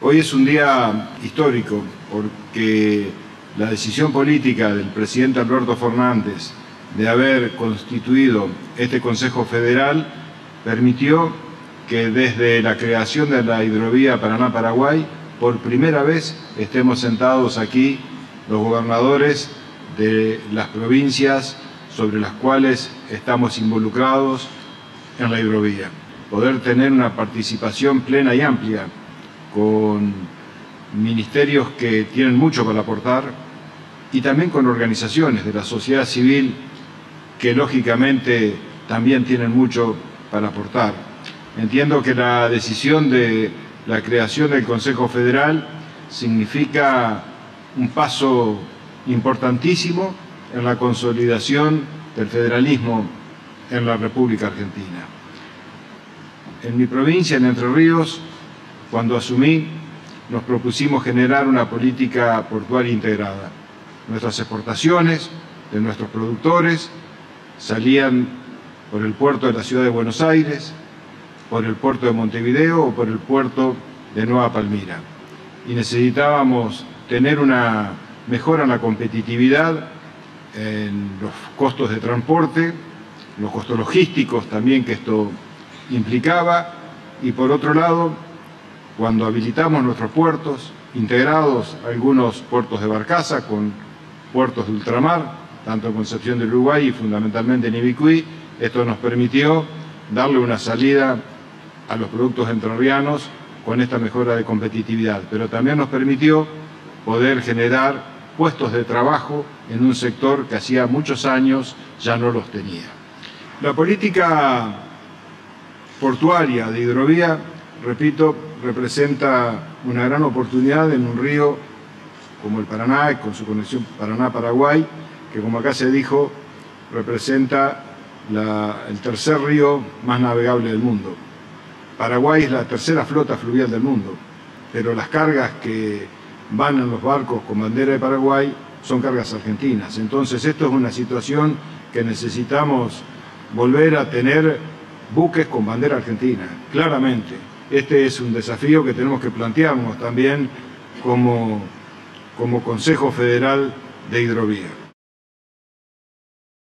Hoy es un día histórico porque la decisión política del presidente Alberto Fernández de haber constituido este Consejo Federal permitió que desde la creación de la hidrovía Paraná-Paraguay, por primera vez estemos sentados aquí los gobernadores de las provincias sobre las cuales estamos involucrados en la hidrovía. Poder tener una participación plena y amplia con ministerios que tienen mucho para aportar y también con organizaciones de la sociedad civil que lógicamente también tienen mucho para aportar. Entiendo que la decisión de la creación del Consejo Federal significa un paso importantísimo en la consolidación del federalismo en la República Argentina. En mi provincia, en Entre Ríos, cuando asumí, nos propusimos generar una política portuaria integrada. Nuestras exportaciones de nuestros productores salían por el puerto de la ciudad de Buenos Aires, por el puerto de Montevideo o por el puerto de Nueva Palmira. Y necesitábamos tener una mejora en la competitividad, en los costos de transporte, los costos logísticos también que esto implicaba, y por otro lado, cuando habilitamos nuestros puertos, integrados algunos puertos de barcaza con puertos de ultramar, tanto en Concepción del Uruguay y fundamentalmente en Ibicuí, esto nos permitió darle una salida a los productos entrerrianos con esta mejora de competitividad, pero también nos permitió poder generar puestos de trabajo en un sector que hacía muchos años ya no los tenía. La política portuaria de hidrovía, repito, representa una gran oportunidad en un río como el Paraná, con su conexión Paraná-Paraguay, que como acá se dijo, representa el tercer río más navegable del mundo. Paraguay es la tercera flota fluvial del mundo, pero las cargas que van en los barcos con bandera de Paraguay son cargas argentinas. Entonces esto es una situación que necesitamos volver a tener buques con bandera argentina, claramente. Este es un desafío que tenemos que plantearnos también como Consejo Federal de Hidrovía.